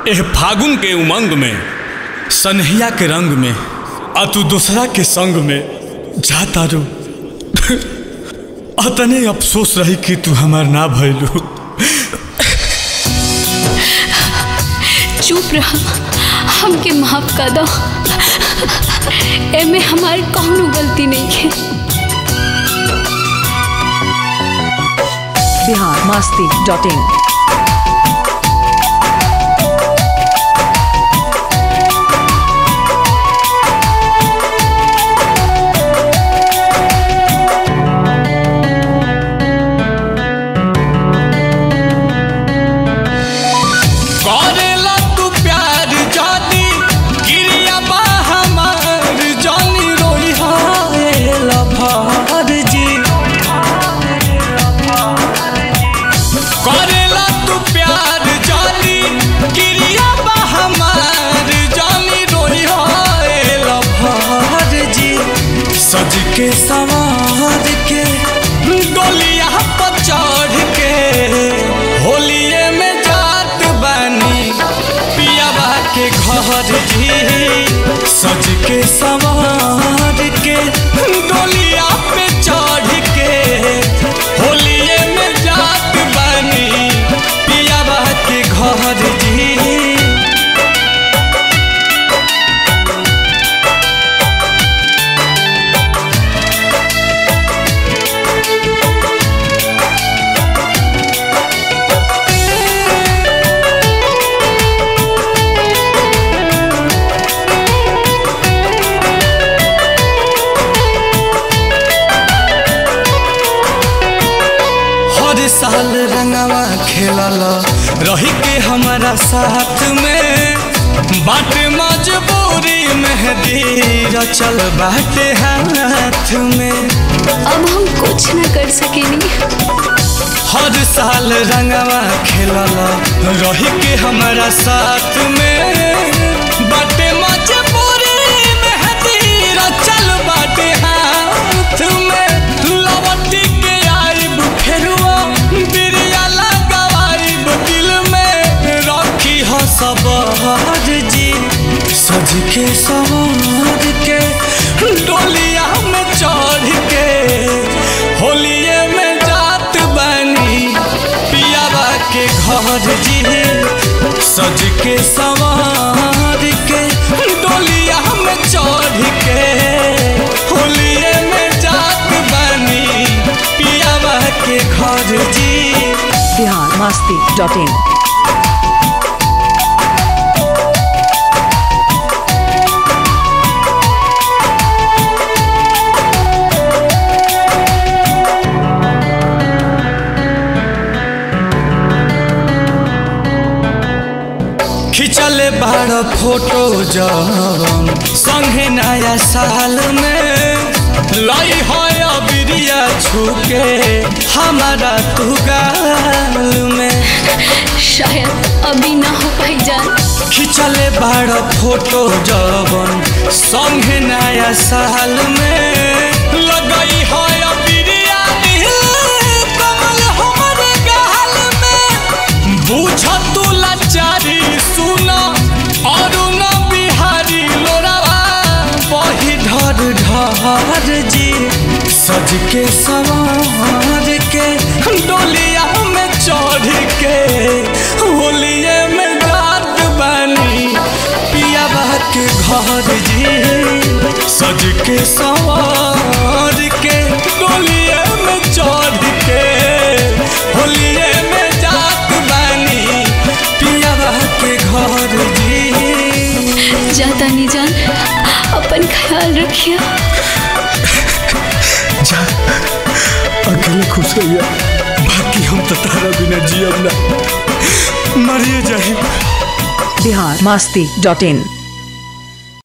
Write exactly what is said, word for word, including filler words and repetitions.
एह फागुन के उमंग में सनहिया के रंग में आ तू दूसरा के संग में जाता रो अतने अफसोस रही कि तू हमार ना भइलू। चुप रहा, हमके माफ कर दो। एमे हमारी कौनो गलती नहीं है। Bihar Masti dot in. सज के सवार के डोलिया पर चढ़ के होलिये में जात बानी पियावा के घर जी। सज के सवार के डोलिया पे चढ़ के होलिये में जात बानी पियावा के घर जी। साल रंगवा खेलल रही के हमारा साथ में बाटे मजबूरी मेहंदी रचल बाटे हाथ में। अब हम कुछ न कर सकेनी। हर साल रंगवा खेलल रही के हमारा साथ में बाटे मजबूरी मेहंदी रचल बाटे हाथ में। लवटी के आइब फेरुआ बिरिया लगाइब दिल में रखी हो सवार जी। सज के सवार के डोलिया में चढ़ के होलिये में जात बानी पियावा के घर जी। सज के सवार के डोलिया में चढ़ के होलिये में जात बानी पियावा के घर जी। बिहार मस्ती डॉट इन। खिंचले बाड़ फोटो जवन संगे नया साल में लाई है बिरिया छुके हमारा तू गाल में। शायद अभी ना हो पाई जान। खिंचले बाड़ फोटो जवन संगे नया साल में लगाई है बिरिया कमल हमारे गाल में। बुझ तू लाचारी सुना और न बिहारी लोरावा वही ढर ढर जी। सज के सवार के डोलिया में चढ़ के होलिये में जात बानी पियावा के घर जी। सज के सवार के डोलिये में चढ़ के होलिये में जात बानी पियावा के घर जी। जाता नहीं जान, अपन ख्याल रखिए। जा अकेले खुश रहिया, बाकी हम तो तारा बिना जियब ना मरिए जाए। बिहार मस्ती डॉट इन।